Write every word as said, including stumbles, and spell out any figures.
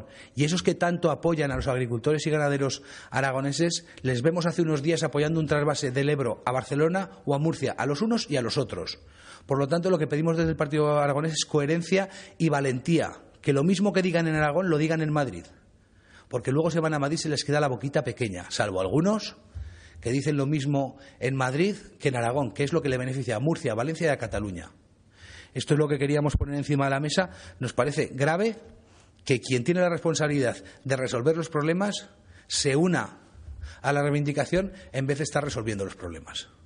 Y esos que tanto apoyan a los agricultores y ganaderos aragoneses, les vemos hace unos días apoyando un trasvase del Ebro a Barcelona o a Murcia, a los unos y a los otros. Por lo tanto, lo que pedimos desde el Partido Aragonés es coherencia y valentía. Que lo mismo que digan en Aragón, lo digan en Madrid. Porque luego se van a Madrid y se les queda la boquita pequeña, salvo algunos que dicen lo mismo en Madrid que en Aragón, que es lo que le beneficia a Murcia, a Valencia y a Cataluña. Esto es lo que queríamos poner encima de la mesa. Nos parece grave que quien tiene la responsabilidad de resolver los problemas se una a la reivindicación en vez de estar resolviendo los problemas.